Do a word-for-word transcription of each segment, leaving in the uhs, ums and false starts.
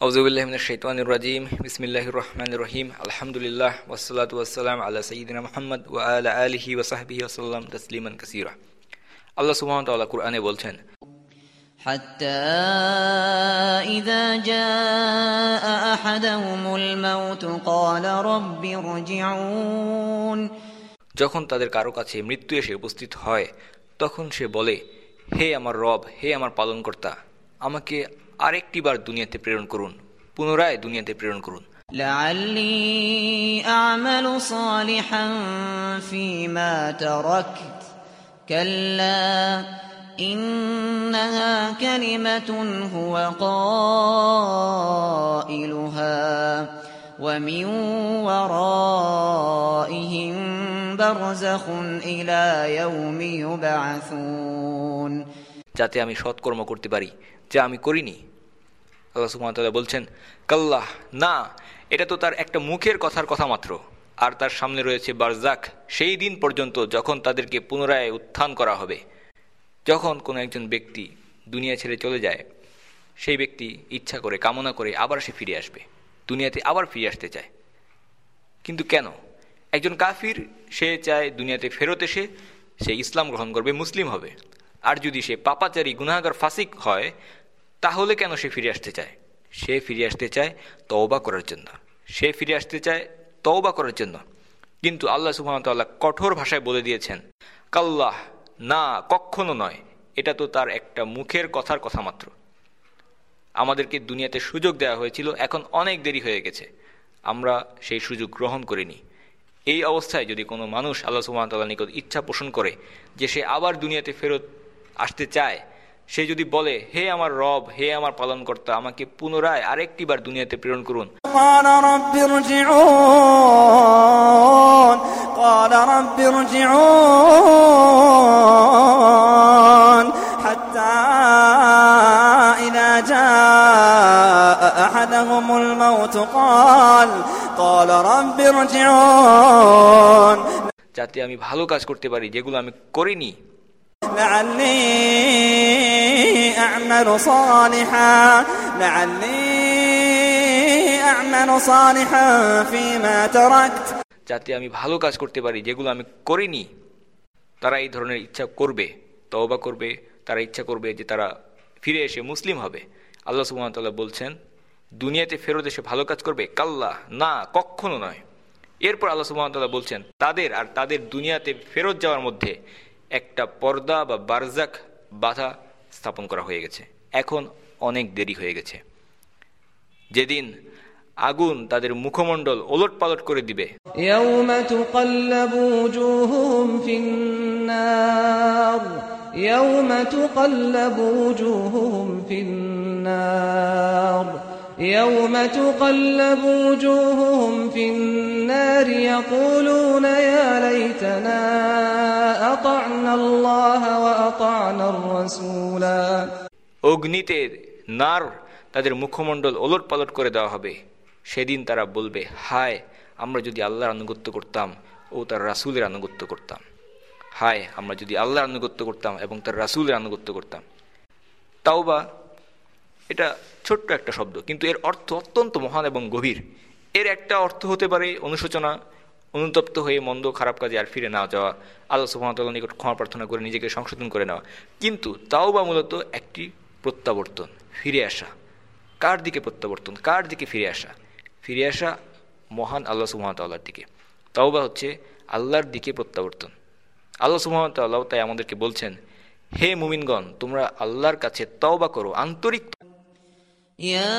আউযুবিল্লাহি মিনাশ শাইতানির রাজীম বিসমিল্লাহির রহমানির রহিম আলহামদুলিল্লাহ ওয়াসসালাতু ওয়াসসালামু আলা সাইয়্যিদিনা মুহাম্মদ ওয়া আলা আলিহি ওয়া সাহবিহি ওয়া সাল্লাম তাসলিমান কাসীরা। আল্লাহ সুবহানাহু ওয়া তাআলা কুরআনে বলছেন, হাত্তা ইযা জাআ আহাদাহুমুল মাউত ক্বালা রাব্বি ইরজিউন, যখন তাদের কারো কাছে মৃত্যু এসে উপস্থিত হয় তখন সে বলে, হে আমার রব, হে আমার পালনকর্তা, আমাকে আরেকটি বার দুনিয়াতে প্রেরণ করুন, পুনরায় দুনিয়াতে প্রেরণ করুন। লাআল্লি আ'মালু সালিহান ফীমা তারাকত কাল্লা ইন্নাহা কালিমাতুন হুয়া কাইলুহা ওয়া মিন ওয়ারাইহিম বারযাখুন ইলা ইয়াউমি ইউবআসুন, যাতে আমি সৎকর্ম করতে পারি যা আমি করিনি। আল্লাহ সুবহানাহু ওয়া তাআলা বলছেন, কাল্লাহ, না, এটা তো তার একটা মুখের কথার কথা মাত্র, আর তার সামনে রয়েছে বারজাক, সেই দিন পর্যন্ত যখন তাদেরকে পুনরায় উত্থান করা হবে। যখন কোনো একজন ব্যক্তি দুনিয়া ছেড়ে চলে যায়, সেই ব্যক্তি ইচ্ছা করে, কামনা করে আবার সে ফিরে আসবে, দুনিয়াতে আবার ফিরে আসতে চায়। কিন্তু কেন? একজন কাফির, সে চায় দুনিয়াতে ফেরত এসে সে ইসলাম গ্রহণ করবে, মুসলিম হবে। আর যদি সে পাপাচারী, গুনাহগার, ফাসিক হয়, তাহলে কেন সে ফিরে আসতে চায়? সে ফিরে আসতে চায় তওবা করার জন্য, সে ফিরে আসতে চায় তওবা করার জন্য। কিন্তু আল্লাহ সুবহানাহু ওয়া তাআলা কঠোর ভাষায় বলে দিয়েছেন, কাল্লাহ, না, কখনো নয়, এটা তো তার একটা মুখের কথার কথা মাত্র। আমাদেরকে দুনিয়াতে সুযোগ দেওয়া হয়েছিল, এখন অনেক দেরি হয়ে গেছে, আমরা সেই সুযোগ গ্রহণ করিনি। এই অবস্থায় যদি কোনো মানুষ আল্লাহ সুবহানাহু ওয়া তাআলার নিকট ইচ্ছা পোষণ করে যে সে আবার দুনিয়াতে ফেরত আসতে চায়, সে যদি বলে, হে আমার রব, হে আমার পালনকর্তা, আমাকে পুনরায় আরেকটি বার দুনিয়াতে প্রেরণ করুন, আহাদাহুমুল মাউত ক্বাল ক্বালা রাব্বি ইরজিউন, যাতে আমি ভালো কাজ করতে পারি যেগুলো আমি করিনি। লাআল্লি আ'মালু সালিহান লাআল্লি আ'মালু সালিহান ফীমা তারাকত, যাতে আমি ভালো কাজ করতে পারি যেগুলো আমি করিনি। তারা এই ধরনের ইচ্ছা করবে, তওবা করবে, তারা ইচ্ছা করবে যে তারা ফিরে এসে মুসলিম হবে। আল্লাহ সুবহানাহু ওয়া তাআলা বলছেন, দুনিয়াতে ফেরত এসে ভালো কাজ করবে, কাল্লাহ, না, কখনো নয়। এরপর আল্লাহ সুবহানাহু ওয়া তাআলা বলছেন, তাদের আর তাদের দুনিয়াতে ফেরত যাওয়ার মধ্যে একটা পর্দা বা বারজাক, বাধা স্থাপন করা হয়ে গেছে। এখন অনেক দেরি হয়ে গেছে। যেদিন আগুন তাদের মুখমণ্ডল ওলট পালট করে দিবে, ইয়াউমা তুকাল্লাবু ওজুহুহুম ফিন-নার ইয়াউমা তুকাল্লাবু ওজুহুহুম ফিন-নার ইয়াউমা তুকাল্লাবু ওজুহুহুম ফিন-নার ইয়াকুলুনা ইয়া লাইতানা আতা'না আল্লাহ ওয়া আতা'না আর-রাসূলা, অগ্নিতে নার তাদের মুখমণ্ডল ওলট পালট করে দেওয়া হবে। সেদিন তারা বলবে, হায়, আমরা যদি আল্লাহর আনুগত্য করতাম ও তার রাসূলের আনুগত্য করতাম, হায়, আমরা যদি আল্লাহর আনুগত্য করতাম এবং তার রাসূলের আনুগত্য করতাম। তাওবা, এটা ছোট্ট একটা শব্দ, কিন্তু এর অর্থ অত্যন্ত মহান এবং গভীর। এর একটা অর্থ হতে পারে অনুশোচনা, অনুতপ্ত হয়ে মন্দ খারাপ কাজে আর ফিরে না যাওয়া, আল্লাহ সুবহানাহু ওয়া তাআলার নিকট ক্ষমা প্রার্থনা করে নিজেকে সংশোধন করে নেওয়া। কিন্তু তাওবা মূলত একটি প্রত্যাবর্তন, ফিরে আসা। কার দিকে প্রত্যাবর্তন? কার দিকে ফিরে আসা? ফিরে আসা মহান আল্লাহ সুবহানাহু ওয়া তাআলার দিকে। তাওবা হচ্ছে আল্লাহর দিকে প্রত্যাবর্তন। আল্লাহ সুবহানাহু ওয়া তাআলা তাই আমাদেরকে বলছেন, হে মুমিনগণ, তোমরা আল্লাহর কাছে তাওবা করো, আন্তরিক। ইয়া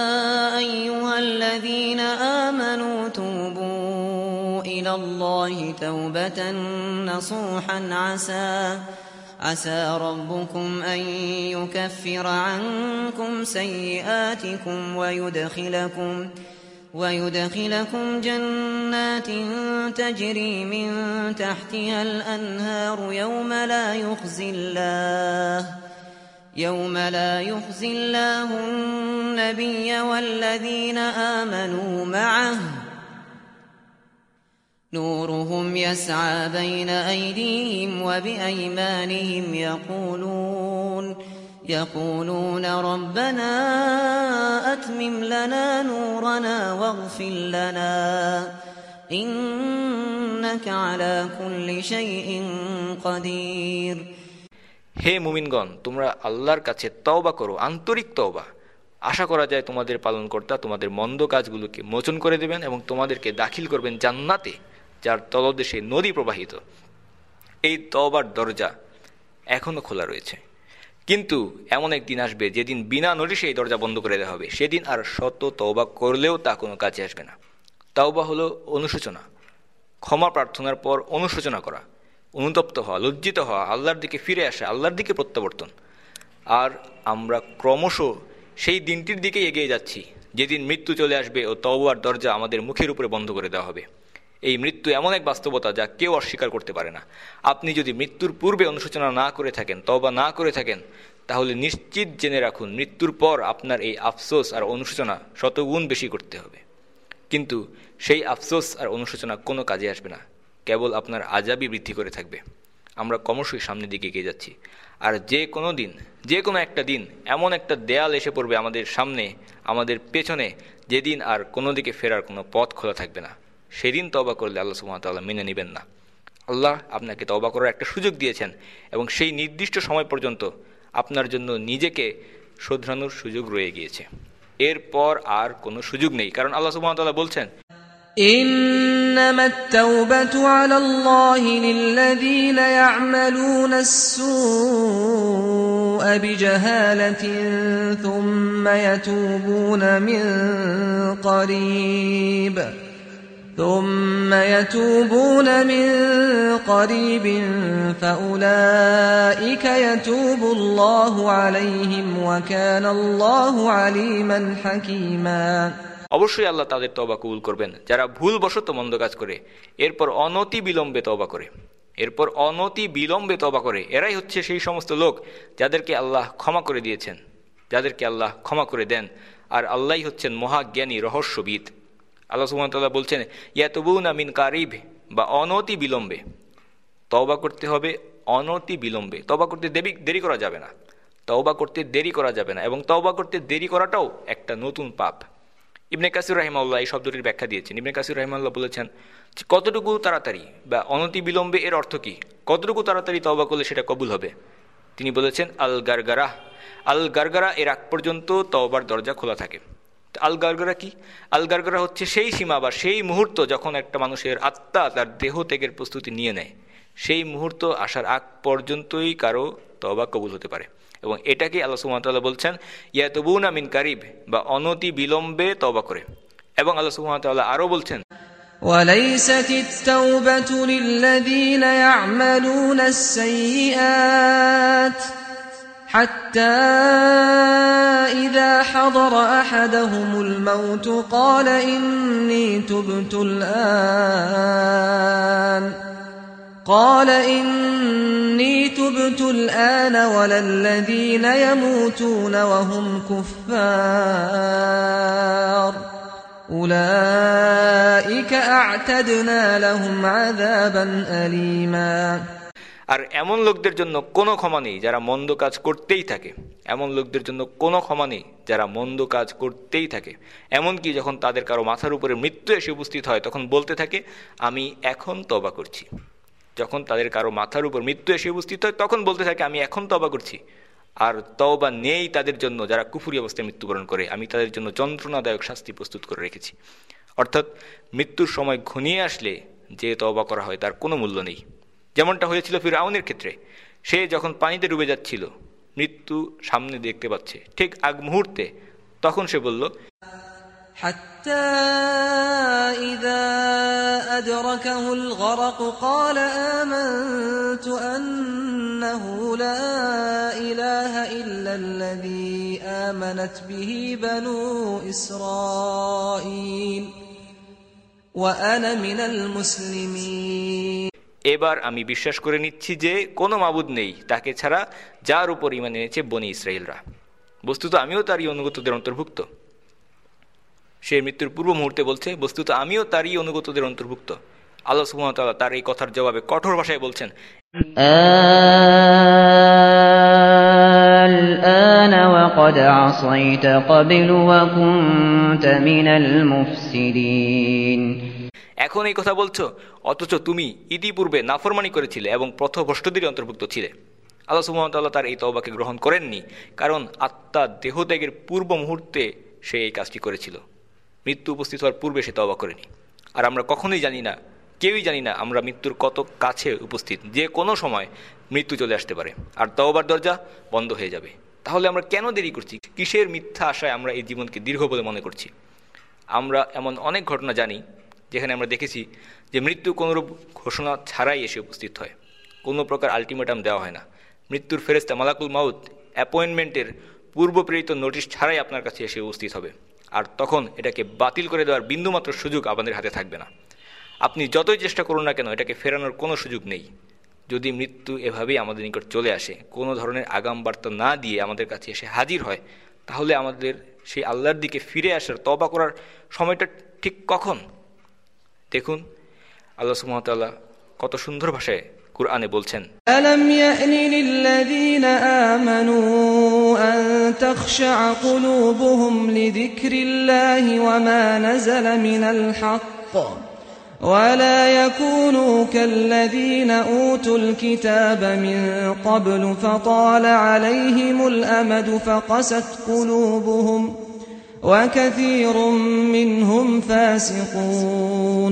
আইয়ুহাল্লাযীনা আমানু তুবু ইলাল্লাহি তাওবাতান নাসুহান আসা عسى ربكم أن يكفر عنكم سيئاتكم ويدخلكم ويدخلكم جنات تجري من تحتها الأنهار يوم لا يخزي الله يوم لا يخزي الله النبي والذين آمنوا معه نورهم يسعى بين أيديهم وبأيمانهم يقولون يقولون ربنا أتمم لنا نورنا واغفر لنا إنك على كل شيء قدير। হে মুমিনগণ, তোমরা আল্লাহর কাছে তওবা করো, আন্তরিক তওবা। আশা করা যায় তোমাদের পালনকর্তা তোমাদের মন্দ কাজগুলোকে মোচন করে দেবেন এবং তোমাদেরকে দাখিল করবেন জান্নাতে, যার তলদেশে নদী প্রবাহিত। এই তওবার দরজা এখনো খোলা রয়েছে, কিন্তু এমন একদিন আসবে যেদিন বিনা নোটিশে এই দরজা বন্ধ করে দেওয়া হবে। সেদিন আর শত তওবা করলেও তা কোনো কাজে আসবে না। তওবা হলো অনুশোচনা, ক্ষমা প্রার্থনার পর অনুশোচনা করা, অনুতপ্ত হওয়া, লজ্জিত হওয়া, আল্লাহর দিকে ফিরে আসা, আল্লাহর দিকে প্রত্যাবর্তন। আর আমরা ক্রমশ সেই দিনটির দিকে এগিয়ে যাচ্ছি যেদিন মৃত্যু চলে আসবে ও তওবার দরজা আমাদের মুখের উপরে বন্ধ করে দেওয়া হবে। এই মৃত্যু এমন এক বাস্তবতা যা কেউ অস্বীকার করতে পারে না। আপনি যদি মৃত্যুর পূর্বে অনুশোচনা না করে থাকেন, তওবা না করে থাকেন, তাহলে নিশ্চিত জেনে রাখুন মৃত্যুর পর আপনার এই আফসোস আর অনুশোচনা শতগুণ বেশি করতে হবে। কিন্তু সেই আফসোস আর অনুশোচনা কোনো কাজে আসবে না, কেবল আপনার আযাবই বৃদ্ধি করে থাকবে। আমরা ক্রমশই সামনের দিকে এগিয়ে যাচ্ছি, আর যে কোনো দিন, যে কোনো একটা দিন এমন একটা দেয়াল এসে পড়বে আমাদের সামনে, আমাদের পেছনে, যেদিন আর কোনো দিকে ফেরার কোনো পথ খোলা থাকবে না। সেদিন তওবা করলে আল্লাহ সুবহানাহু ওয়া তাআলা মেনে নেবেন না। আল্লাহ আপনাকে তওবা করার একটা সুযোগ দিয়েছেন এবং সেই নির্দিষ্ট সময় পর্যন্ত আপনার জন্য নিজেকে শোধরানোর সুযোগ রয়ে গিয়েছে। এরপর আর কোনো সুযোগ নেই, কারণ আল্লাহ সুবহানাহু ওয়া তাআলা বলছেন, إنما التوبة على الله للذين يعملون السوء بجهالة ثم يتوبون من قريب ثم يتوبون من قريب فأولئك يتوب الله عليهم وكان الله عليما حكيما। অবশ্যই আল্লাহ তাদের তওবা কবুল করবেন যারা ভুলবশত মন্দ কাজ করে এরপর অনতি বিলম্বে তওবা করে এরপর অনতি বিলম্বে তওবা করে এরাই হচ্ছে সেই সমস্ত লোক যাদেরকে আল্লাহ ক্ষমা করে দিয়েছেন, যাদেরকে আল্লাহ ক্ষমা করে দেন। আর আল্লাহই হচ্ছেন মহাজ্ঞানী, রহস্যবিদ। আল্লাহ সুবহানাহু ওয়া তাআলা বলছেন, ইয়াতুবুনা মিন কারিব, বা অনতি বিলম্বে তওবা করতে হবে। অনতি বিলম্বে তওবা করতে দেরি দেরি করা যাবে না, তওবা করতে দেরি করা যাবে না এবং তওবা করতে দেরি করাটাও একটা নতুন পাপ। ইবনে কাসির রাহিমাহুল্লাহ এই শব্দটির ব্যাখ্যা দিয়েছেন। ইবনে কাসির রাহিমাহুল্লাহ বলেছেন, কতটুকু তাড়াতাড়ি বা অনতি বিলম্বে এর অর্থ কি, কতটুকু তাড়াতাড়ি তওবা করলে সেটা কবুল হবে। তিনি বলেছেন, আল গারগারা, আল গারগারা এর আগ পর্যন্ত তওবার দরজা খোলা থাকে। আল গারগারা কি? আল গারগারা হচ্ছে সেই সীমা বা সেই মুহূর্ত যখন একটা মানুষের আত্মা তার দেহ ত্যাগের প্রস্তুতি নিয়ে নেয়। সেই মুহূর্ত আসার আগ পর্যন্তই কারো তওবা কবুল হতে পারে এবং এটাকে আল্লাহ সুবহানাহু ওয়া তাআলা বলছেন ইয়াতুবুনা মিন কারিব, বা অনতি বিলম্বে তওবা করে। এবং আল্লাহ সুবহানাহু ওয়া তাআলা আরো বলছেন, وليست التوبة للذين يعملون السيئات حتى إذا حضر أحدهم الموت قال إني تبت الآن قال إني تبت الآن ولا الذين يموتون وهم كفار أولئك أعتدنا لهم عذابا أليما। আর এমন লোকদের জন্য কোনো ক্ষমা নেই যারা মন্দ কাজ করতেই থাকে, এমন লোকদের জন্য কোনো ক্ষমা নেই যারা মন্দ কাজ করতেই থাকে। এমনকি যখন তাদের কারো মাথার উপরে মৃত্যু এসে উপস্থিত হয় তখন বলতে থাকে, আমি এখন তওবা করছি। যখন তাদের কারো মাথার উপর মৃত্যু এসে উপস্থিত হয় তখন বলতে থাকে, আমি এখন তওবা করছি। আর তওবা নেই তাদের জন্য যারা কুফরি অবস্থায় মৃত্যুবরণ করে, আমি তাদের জন্য যন্ত্রণাদায়ক শাস্তি প্রস্তুত করে রেখেছি। অর্থাৎ মৃত্যুর সময় ঘনিয়ে আসলে যে তওবা করা হয় তার কোনো মূল্য নেই। যেমনটা হয়েছিল ফিরআউনের ক্ষেত্রে, সে যখন পানিতে ডুবে যাচ্ছিল, মৃত্যু সামনে দেখতে পাচ্ছে, ঠিক আগ মুহূর্তে তখন সে বলল, حتى إذا أدركه الغرق قال آمنت أنه لا إله إلا الذي آمنت به بنو إسرائيل وأنا من المسلمين। এবার আমি বিশ্বাস করে নিচ্ছি যে কোনো মাবুদ নেই তাকে ছাড়া, যার উপর ঈমান এনেছে বনি ইসরাইলরা। বস্তুত আমিও তারই অনুগতদের অন্তর্ভুক্ত। সে মৃত্যুর পূর্ব মুহূর্তে বলছে, বস্তুত আমিও তারই অনুগতদের অন্তর্ভুক্ত। আল্লাহ সুবহানাহু ওয়া তাআলা তার এই কথার জবাবে কঠোর ভাষায় বলছেন, الآن وقد عصيت قبل وكنت من المفسدين এখন এই কথা বলছো অথচ তুমি ইতিপূর্বে নাফরমানি করেছিলে এবং পথভ্রষ্টদের অন্তর্ভুক্ত ছিলে। আল্লাহ সুবহানাহু ওয়া তাআলা তার এই তওবাকে গ্রহণ করেননি, কারণ আত্মা দেহত্যাগের পূর্ব মুহূর্তে সে এই কাজটি করেছিল। মৃত্যু উপস্থিত হওয়ার পূর্বে সে তওবা করেনি। আর আমরা কখনোই জানি না, কেউই জানি না আমরা মৃত্যুর কত কাছে উপস্থিত, যে কোনো সময় মৃত্যু চলে আসতে পারে আর তওবার দরজা বন্ধ হয়ে যাবে। তাহলে আমরা কেন দেরি করছি? কিসের মিথ্যা আশায় আমরা এই জীবনকে দীর্ঘ বলে মনে করছি? আমরা এমন অনেক ঘটনা জানি যেখানে আমরা দেখেছি যে মৃত্যু কোনোরূপ ঘোষণা ছাড়াই এসে উপস্থিত হয়, কোনো প্রকার আলটিমেটাম দেওয়া হয় না। মৃত্যুর ফেরেশতা মালাকুল মাউত অ্যাপয়েন্টমেন্টের পূর্ব প্রেরিত নোটিশ ছাড়াই আপনার কাছে এসে উপস্থিত হবে, আর তখন এটাকে বাতিল করে দেওয়ার বিন্দুমাত্র সুযোগ আপনাদের হাতে থাকবে না। আপনি যতই চেষ্টা করুন না কেন, এটাকে ফেরানোর কোনো সুযোগ নেই। যদি মৃত্যু এভাবেই আমাদের নিকট চলে আসে, কোনো ধরনের আগাম বার্তা না দিয়ে আমাদের কাছে এসে হাজির হয়, তাহলে আমাদের সেই আল্লাহর দিকে ফিরে আসার, তওবা করার সময়টা ঠিক কখন? দেখুন আল্লাহ সুবহানাহু ওয়া তাআলা কত সুন্দর ভাষায় কুরআনে বলছেন, আলাম ইয়ানি লিল্লাযীনা আমানু আন তাখশা কুলুবুহুম লিযিকরিল্লাহি ওয়া মা নাযালা মিনাল হক ওয়া লা ইয়াকুনু কাল্লাযীনা উতুল কিতাবা মিন ক্বাবলু ফাতালা আলাইহিমুল আমাদু ফাকাসাত কুলুবুহুম ওয়া কাসীরুম মিনহুম ফাসিকুন।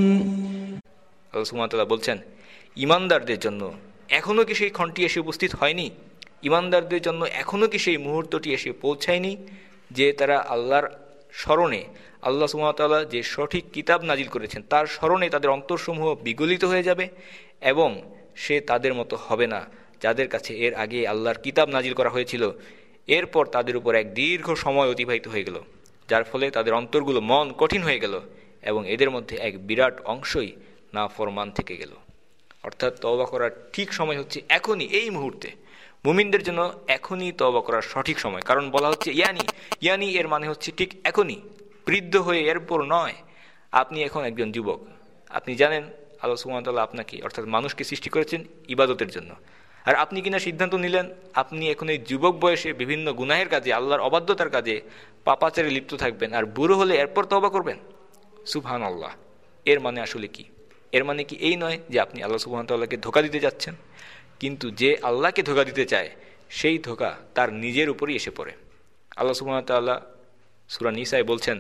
আল্লাহ সুবহানাহু ওয়া তাআলা বলছেন, ঈমানদারদের জন্য এখনও কি সেই ক্ষণটি এসে উপস্থিত হয়নি? ঈমানদারদের জন্য এখনও কি সেই মুহূর্তটি এসে পৌঁছায়নি যে তারা আল্লাহর স্মরণে, আল্লাহ সুবহানাহু ওয়া তাআলা যে সঠিক কিতাব নাজিল করেছেন তার স্মরণে তাদের অন্তরসমূহ বিগলিত হয়ে যাবে এবং সে তাদের মতো হবে না যাদের কাছে এর আগে আল্লাহর কিতাব নাজিল করা হয়েছিল। এরপর তাদের উপর এক দীর্ঘ সময় অতিবাহিত হয়ে গেল, যার ফলে তাদের অন্তরগুলো মন কঠিন হয়ে গেল এবং এদের মধ্যে এক বিরাট অংশই নাফরমান থেকে গেল। অর্থাৎ তওবা করার ঠিক সময় হচ্ছে এখনই, এই মুহূর্তে। মুমিনদের জন্য এখনই তওবা করার সঠিক সময়, কারণ বলা হচ্ছে ইয়ানি ইয়ানি এর মানে হচ্ছে ঠিক এখনই, বৃদ্ধ হয়ে এরপর নয়। আপনি এখন একজন যুবক, আপনি জানেন আল্লাহ সুবহানাহু ওয়া তাআলা আপনাকে অর্থাৎ মানুষকে সৃষ্টি করেছেন ইবাদতের জন্য, আর আপনি কিনা সিদ্ধান্ত নিলেন আপনি এখন এই যুবক বয়সে বিভিন্ন গুনাহের কাজে, আল্লাহর অবাধ্যতার কাজে, পাপাচারে লিপ্ত থাকবেন, আর বুড়ো হলে এরপর তওবা করবেন। সুবহানাল্লাহ, এর মানে আসলে কি? এর মানে কি এই নয় যে আপনি আল্লাহ সুবহানাহু ওয়া তাআলাকে ধোঁকা দিতে যাচ্ছেন? কিন্তু যে আল্লাহকে ধোঁকা দিতে চায় সেই ধোঁকা তার নিজের উপরই এসে পড়ে। আল্লাহ সুবহানাহু ওয়া তাআলা সূরা নিসায় বলছেন,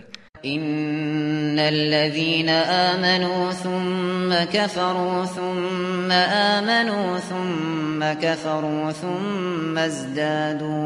ইন্নাল্লাযীনা আমানু সুম্মা কাফারু সুম্মা আমানু সুম্মা কাফারু সুম্মা ইজদাদু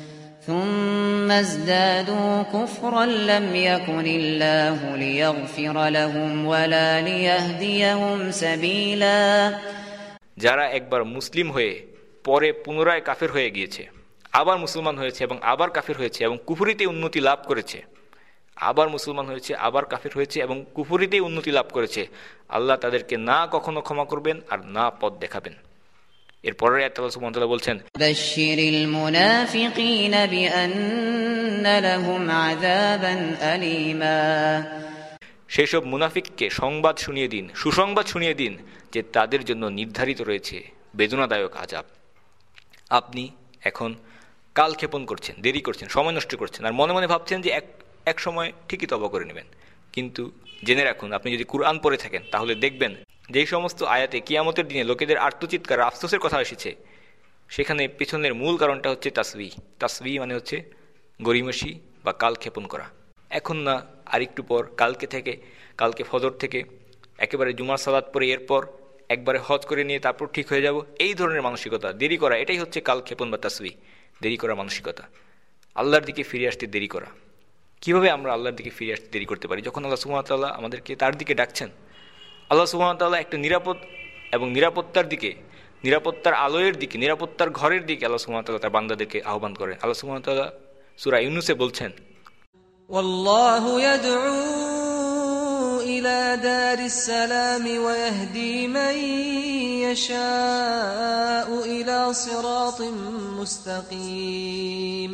ثم ازدادوا كفرا لم يكن الله ليغفر لهم ولا ليهديهم سبيلا। যারা একবার মুসলিম হয়ে পরে পুনরায় কাফের হয়ে গিয়েছে, আবার মুসলমান হয়েছে এবং আবার কাফের হয়েছে এবং কুফরিতে উন্নতি লাভ করেছে, আবার মুসলমান হয়েছে, আবার কাফের হয়েছে এবং কুফরিতে উন্নতি লাভ করেছে, আল্লাহ তাদেরকে না কখনো ক্ষমা করবেন আর না পথ দেখাবেন। এরপরে আল্লাহ সুবহানাহু ওয়া তাআলা বলছেন, বাশশিরিল মুনাফিকিনা বিআন্না লাহুম আযাবান আলীমা। সেসব মুনাফিককে সংবাদ শুনিয়ে দিন, সুসংবাদ শুনিয়ে দিন যে তাদের জন্য নির্ধারিত রয়েছে বেদনাদায়ক আযাব। আপনি এখন কালক্ষেপণ করছেন, দেরি করছেন, সময় নষ্ট করছেন, আর মনে মনে ভাবছেন যে এক এক সময় ঠিকই তওবা করে নেবেন। কিন্তু জেনে রাখুন, আপনি যদি কুরআন পড়ে থাকেন তাহলে দেখবেন যেই সমস্ত আয়াতে কিয়ামতের দিনে লোকেদের আর্তচিৎকার, আফসোসের কথা এসেছে, সেখানে পেছনের মূল কারণটা হচ্ছে তাসবি। তাসবি মানে হচ্ছে গরিমসি বা কালক্ষেপণ করা। এখন না, আর একটু পর, কালকে থেকে, কালকে ফজর থেকে একেবারে জুমার সালাত পরে এরপর একবারে হজ করে নিয়ে তারপর ঠিক হয়ে যাব, এই ধরনের মানসিকতা, দেরি করা, এটাই হচ্ছে কালক্ষেপণ বা তাসবি, দেরি করা মানসিকতা। আল্লাহর দিকে ফিরে আসতে দেরি করা। কিভাবে আমরা আল্লাহর দিকে ফিরে আসতে দেরি করতে পারি যখন আল্লাহ সুবহানাহু ওয়া তাআলা আমাদেরকে তার দিকে ডাকছেন? আল্লাহ সুবহানাহু ওয়া তাআলা একটা নিরাপদ এবং নিরাপত্তার দিকে, নিরাপত্তার আলোয়ের দিকে, নিরাপত্তার ঘরের দিকে আল্লাহ সুবহানাহু ওয়া তাআলা তার বান্দাদেরকে আহ্বান করেন। আল্লাহ সুবহানাহু ওয়া তাআলা সূরা ইউনূসে বলছেন, ওয়াল্লাহু ইয়াদউ ইলা দারিস সালাম ওয়া ইয়াহদি মান ইয়াশাউ ইলা সিরাতিন মুস্তাকিম।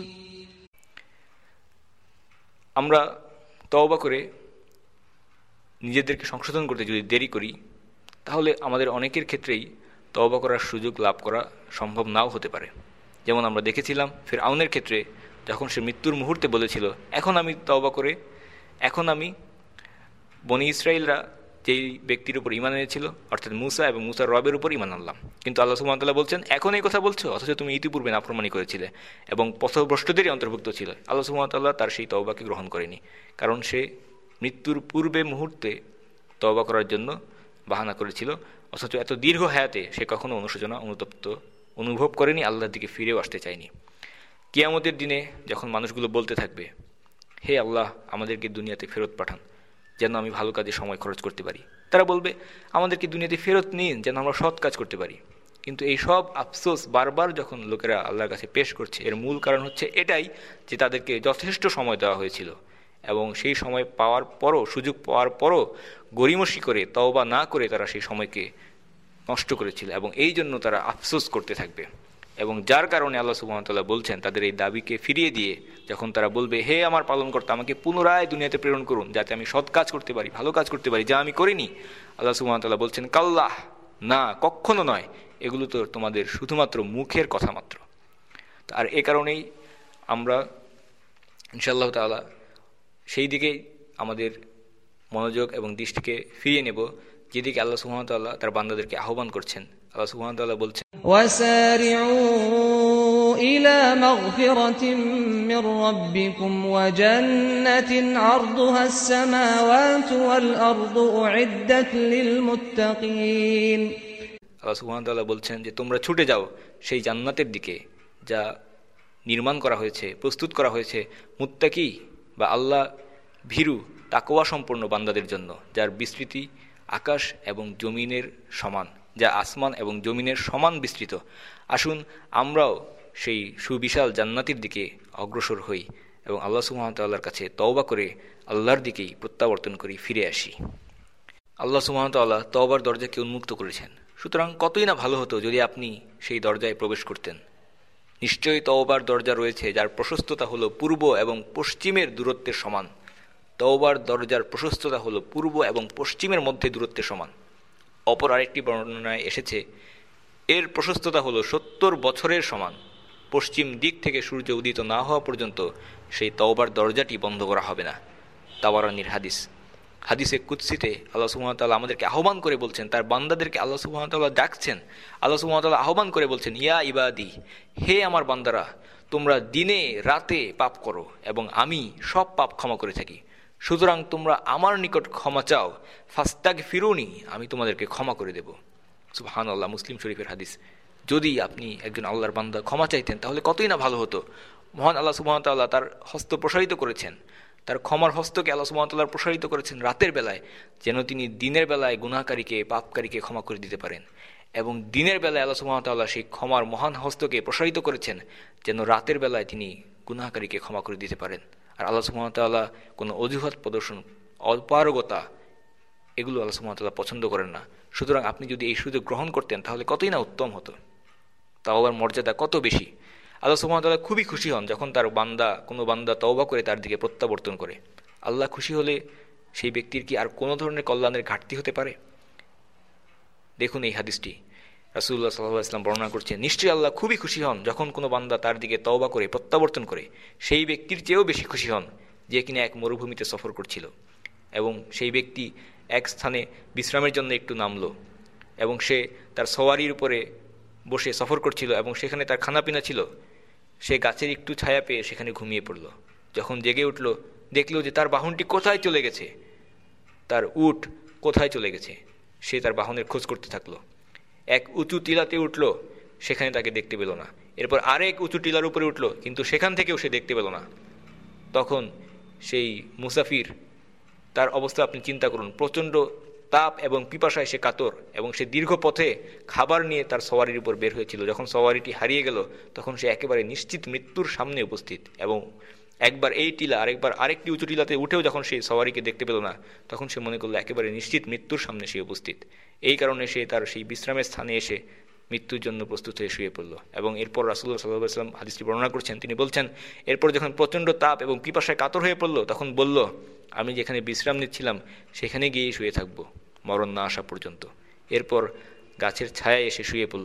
আমরা তওবা করে নিজেদেরকে সংশোধন করতে যদি দেরি করি, তাহলে আমাদের অনেকের ক্ষেত্রেই তওবা করার সুযোগ লাভ করা সম্ভব নাও হতে পারে। যেমন আমরা দেখেছিলাম ফিরআউনের ক্ষেত্রে, যখন সে মৃত্যুর মুহূর্তে বলেছিল, এখন আমি তওবা করে এখন আমি বনি ইসরাইলরা যেই ব্যক্তির উপর ঈমান এনেছিল অর্থাৎ মূসা এবং মূসার রবের উপর ঈমান আনলাম। কিন্তু আল্লাহ সুবহানাহু ওয়া তাআলা বলছেন, এখন এই কথা বলছো অথচ তুমি ইতিপূর্বে নাফরমানি করেছিলে এবং পথভ্রষ্টদেরই অন্তর্ভুক্ত ছিল। আল্লাহ সুবহানাহু ওয়া তাআলা তার সেই তওবাকে গ্রহণ করেনি, কারণ সে মৃত্যুর পূর্বে মুহূর্তে তওবা করার জন্য বাহানা করেছিল, অথচ এত দীর্ঘ হায়াতে সে কখনো অনুশোচনা অনুতপ্ত অনুভব করেনি, আল্লাহর দিকে ফিরেও আসতে চায়নি। কিয়ামতের দিনে যখন মানুষগুলো বলতে থাকবে, হে আল্লাহ আমাদেরকে দুনিয়াতে ফেরত পাঠান যেন আমি ভালো কাজে সময় খরচ করতে পারি, তারা বলবে আমাদেরকে দুনিয়াতে ফেরত নিন যেন আমরা সৎ কাজ করতে পারি। কিন্তু এই সব আফসোস বারবার যখন লোকেরা আল্লাহর কাছে পেশ করছে, এর মূল কারণ হচ্ছে এটাই যে তাদেরকে যথেষ্ট সময় দেওয়া হয়েছিল এবং সেই সময় পাওয়ার পরও, সুযোগ পাওয়ার পরও গড়িমসি করে তওবা না করে তারা সেই সময়কে নষ্ট করেছিল এবং এই জন্য তারা আফসোস করতে থাকবে। এবং যার কারণে আল্লাহ সুবহানাহু ওয়া তাআলা বলছেন, তাদের এই দাবিকে ফিরিয়ে দিয়ে যখন তারা বলবে, হে আমার পালনকর্তা আমাকে পুনরায় দুনিয়াতে প্রেরণ করুন যাতে আমি সৎ কাজ করতে পারি, ভালো কাজ করতে পারি, যা আমি করিনি, আল্লাহ সুবহানাহু ওয়া তাআলা বলছেন, কাল্লাহ, না, কখনো নয়, এগুলো তো তোমাদের শুধুমাত্র মুখের কথা মাত্র। আর এ কারণেই আমরা ইনশাআল্লাহ তাআলা সেই দিকে আমাদের মনোযোগ এবং দৃষ্টিকে ফিরিয়ে নেব যেদিকে আল্লাহ সুবহানাহু ওয়া তাআলা তার বান্দাদেরকে আহ্বান করছেন। আল্লাহ সুবহানাহু ওয়া তাআলা বলছেন, ওয়াসারিউ ইলা মাগফিরাতিন মির রাব্বিকুম ওয়া জান্নাতিন আরদুহাস সামাওয়াতু ওয়াল আরদু উইদ্দাত লিল মুত্তাকিন। আল্লাহ সুবহানাহু ওয়া তাআলা বলছেন যে তোমরা ছুটে যাও সেই জান্নাতের দিকে যা নির্মাণ করা হয়েছে, প্রস্তুত করা হয়েছে মুত্তাকি বা আল্লাহ ভীরু তাকওয়া সম্পন্ন বান্দাদের জন্য, যার বিস্তৃতি আকাশ এবং জমিনের সমান, যা আসমান এবং জমিনের সমান বিস্তৃত। আসুন আমরাও সেই সুবিশাল জান্নাতের দিকে অগ্রসর হই এবং আল্লাহ সুবহানাহু ওয়া তাআলার কাছে তওবা করে আল্লাহর দিকেই প্রত্যাবর্তন করি, ফিরে আসি। আল্লাহ সুবহানাহু ওয়া তাআলা তওবার দরজাকে উন্মুক্ত করেছেন, সুতরাং কতই না ভালো হতো যদি আপনি সেই দরজায় প্রবেশ করতেন। নিশ্চয়ই তওবার দরজা রয়েছে যার প্রশস্ততা হলো পূর্ব এবং পশ্চিমের দূরত্বের সমান। তওবার দরজার প্রশস্ততা হলো পূর্ব এবং পশ্চিমের মধ্যে দূরত্বের সমান। অপর আরেকটি বর্ণনায় এসেছে এর প্রশস্ততা হলো সত্তর বছরের সমান। পশ্চিম দিক থেকে সূর্য উদিত না হওয়া পর্যন্ত সেই তওবার দরজাটি বন্ধ করা হবে না। তাবারানীর হাদিস। হাদিসে কুদসিতে আল্লাহ সুবহানাহু ওয়া তাআলা আমাদেরকে আহ্বান করে বলছেন, তার বান্দাদেরকে আল্লাহ সুবহানাহু ওয়া তাআলা ডাকছেন। আল্লাহ সুবহানাহু ওয়া তাআলা আহ্বান করে বলছেন, ইয়া ইবাদি, হে আমার বান্দারা, তোমরা দিনে রাতে পাপ করো এবং আমি সব পাপ ক্ষমা করে থাকি, সুতরাং তোমরা আমার নিকট ক্ষমা চাও, ফাস্তাগফিরুনি, আমি তোমাদেরকে ক্ষমা করে দেব। সুবহানাল্লাহ, মুসলিম শরীফের হাদিস। যদি আপনি একজন আল্লাহর বান্দা ক্ষমা চাইতেন তাহলে কতই না ভালো হতো। মহান আল্লাহ সুবহানাহু ওয়া তাআলা তার হস্ত প্রসারিত করেছেন, তার ক্ষমার হস্তকে আল্লাহ সুবহানাহু ওয়া তাআলা প্রসারিত করেছেন রাতের বেলায়, যেন তিনি দিনের বেলায় গুনাহকারীকে, পাপকারীকে ক্ষমা করে দিতে পারেন। এবং দিনের বেলায় আল্লাহ সুবহানাহু ওয়া তাআলা সেই ক্ষমার মহান হস্তকে প্রসারিত করেছেন যেন রাতের বেলায় তিনি গুনাহকারীকে ক্ষমা করে দিতে পারেন। আর আল্লাহ সুবহানাহু ওয়া তাআলা কোনো অজুহাত প্রদর্শন, অপারগতা, এগুলো আল্লাহ সুবহানাহু ওয়া তাআলা পছন্দ করেন না। সুতরাং আপনি যদি এই সুযোগ গ্রহণ করতেন তাহলে কতই না উত্তম হতো, তাওবার মর্যাদা কত বেশি। আল্লাহ সুবহানাহু ওয়া তাআলা খুবই খুশি হন যখন তার বান্দা, কোনো বান্দা তওবা করে তার দিকে প্রত্যাবর্তন করে। আল্লাহ খুশি হলে সেই ব্যক্তির কি আর কোনো ধরনের কল্যাণের ঘাটতি হতে পারে? দেখুন এই হাদিসটি রাসূলুল্লাহ সাল্লাল্লাহু আলাইহি ওয়াসাল্লাম বর্ণনা করছেন, নিশ্চয়ই আল্লাহ খুবই খুশি হন যখন কোনো বান্দা তার দিকে তওবা করে প্রত্যাবর্তন করে। সেই ব্যক্তির চেয়েও বেশি খুশি হন যে কিনা এক মরুভূমিতে সফর করছিল এবং সেই ব্যক্তি এক স্থানে বিশ্রামের জন্য একটু নামলো এবং সে তার সওয়ারির উপরে বসে সফর করছিল এবং সেখানে তার খানাপিনা ছিল। সে গাছের একটু ছায়া পেয়ে সেখানে ঘুমিয়ে পড়ল। যখন জেগে উঠল দেখল যে তার বাহনটি কোথায় চলে গেছে, তার উট কোথায় চলে গেছে। সে তার বাহনের খোঁজ করতে থাকলো। এক উঁচু টিলাতে উঠল, সেখানে তাকে দেখতে পেল না। এরপর আরেক উঁচু টিলার উপরে উঠল, কিন্তু সেখান থেকেও সে দেখতে পেল না। তখন সেই মুসাফির, তার অবস্থা আপনি চিন্তা করুন, প্রচণ্ড তাপ এবং পিপাসায় সে কাতর এবং সে দীর্ঘ পথে খাবার নিয়ে তার সওয়ারির উপর বের হয়েছিল। যখন সওয়ারিটি হারিয়ে গেল তখন সে একেবারে নিশ্চিত মৃত্যুর সামনে উপস্থিত এবং একবার এই টিলা আরেকবার আরেকটি উঁচু টিলাতে উঠেও যখন সে সওয়ারিকে দেখতে পেল না তখন সে মনে করলো একেবারে নিশ্চিত মৃত্যুর সামনে সে উপস্থিত। এই কারণে সে তার সেই বিশ্রামের স্থানে এসে মৃত্যুর জন্য প্রস্তুত হয়ে শুয়ে পড়ল। এবং এরপর রাসূলুল্লাহ সাল্লাল্লাহু আলাইহি ওয়াসাল্লাম হাদিসটি বর্ণনা করছেন, তিনি বলছেন, এরপর যখন প্রচণ্ড তাপ এবং পিপাসায় কাতর হয়ে পড়ল তখন বলল, আমি যেখানে বিশ্রাম নিচ্ছিলাম সেখানে গিয়েই শুয়ে থাকবো মরণ না আসা পর্যন্ত। এরপর গাছের ছায়ায় এসে শুয়ে পড়ল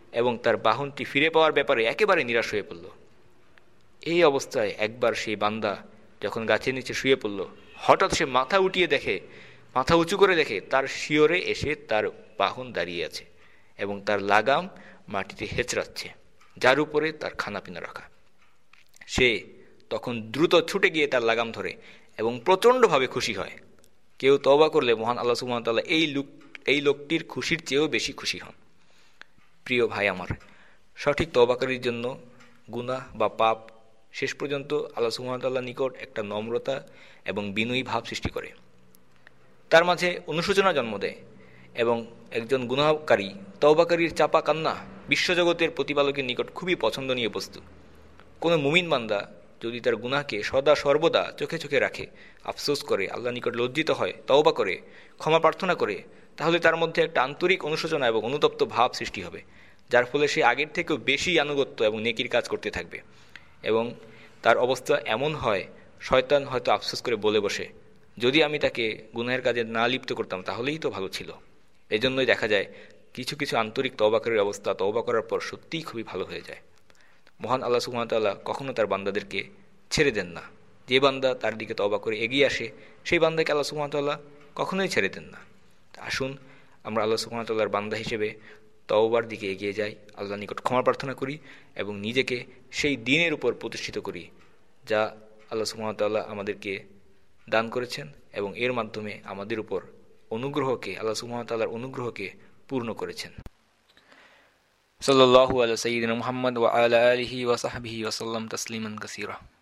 এবং তার বাহনটি ফিরে পাওয়ার ব্যাপারে একেবারে নিরাশ হয়ে পড়ল। এই অবস্থায় একবার সেই বান্দা যখন গাছের নিচে শুয়ে পড়ল, হঠাৎ সে মাথা উঠিয়ে দেখে, মাথা উঁচু করে দেখে তার শিয়রে এসে তার বাহন দাঁড়িয়ে আছে এবং তার লাগাম মাটিতে হেঁচড়াচ্ছে, যার উপরে তার খানাপিনা রাখা। সে তখন দ্রুত ছুটে গিয়ে তার লাগাম ধরে এবং প্রচণ্ডভাবে খুশি হয়। কেউ তওবা করলে মহান আল্লাহ সুবহানাহু ওয়া তাআলা এই লোক এই লোকটির খুশির চেয়েও বেশি খুশি হন। প্রিয় ভাই আমার, সঠিক তওবাকারীর জন্য গুনাহ বা পাপ শেষ পর্যন্ত আল্লাহ সুবহানাহু ওয়া তাআলার নিকট একটা নম্রতা এবং বিনয়ী ভাব সৃষ্টি করে, তার মাঝে অনুশোচনা জন্ম দেয় এবং একজন গুনাহকারী তওবাকারীর চাপা কান্না বিশ্বজগতের প্রতিপালকের নিকট খুবই পছন্দনীয় বস্তু। কোনো মুমিন বান্দা যদি তার গুনাহকে সদা সর্বদা চোখে চোখে রাখে, আফসোস করে, আল্লাহর নিকট লজ্জিত হয়, তওবা করে, ক্ষমা প্রার্থনা করে, তাহলে তার মধ্যে একটা আন্তরিক অনুশোচনা এবং অনুতপ্ত ভাব সৃষ্টি হবে, যার ফলে সে আগের থেকেও বেশি আনুগত্য এবং নেকির কাজ করতে থাকবে। এবং তার অবস্থা এমন হয়, শয়তান হয়তো আফসোস করে বলে বসে, যদি আমি তাকে গুনাহের কাজে না লিপ্ত করতাম তাহলেই তো ভালো ছিল। এই জন্যই দেখা যায় কিছু কিছু আন্তরিক তওবাকারীর অবস্থা তওবা করার পর সত্যিই খুবই ভালো হয়ে যায়। মহান আল্লাহ সুবহানাহু ওয়া তাআলা কখনো তার বান্দাদেরকে ছেড়ে দেন না। যে বান্দা তার দিকে তওবা করে এগিয়ে আসে, সেই বান্দাকে আল্লাহ সুবহানাহু ওয়া তাআলা কখনোই ছেড়ে দেন না। আসুন আমরা আল্লাহ সুবহানাহু ওয়া তাআলার বান্দা হিসেবে তওবার দিকে এগিয়ে যাই, আল্লাহর নিকট ক্ষমা প্রার্থনা করি এবং নিজেকে সেই দ্বীনের উপর প্রতিষ্ঠিত করি যা আল্লাহ সুবহানাহু ওয়া তাআলা আমাদেরকে দান করেছেন এবং এর মাধ্যমে আমাদের উপর অনুগ্রহকে, আল্লাহ সুবহানাহু ওয়া তাআলার অনুগ্রহকে পূর্ণ করেছেন। সাল্লাল্লাহু আলা সাইয়্যিদিনা মুহাম্মদ ওয়া আলা আলিহি ওয়া সাহবিহি ওয়া সাল্লাম তাসলিমান কাসীরা।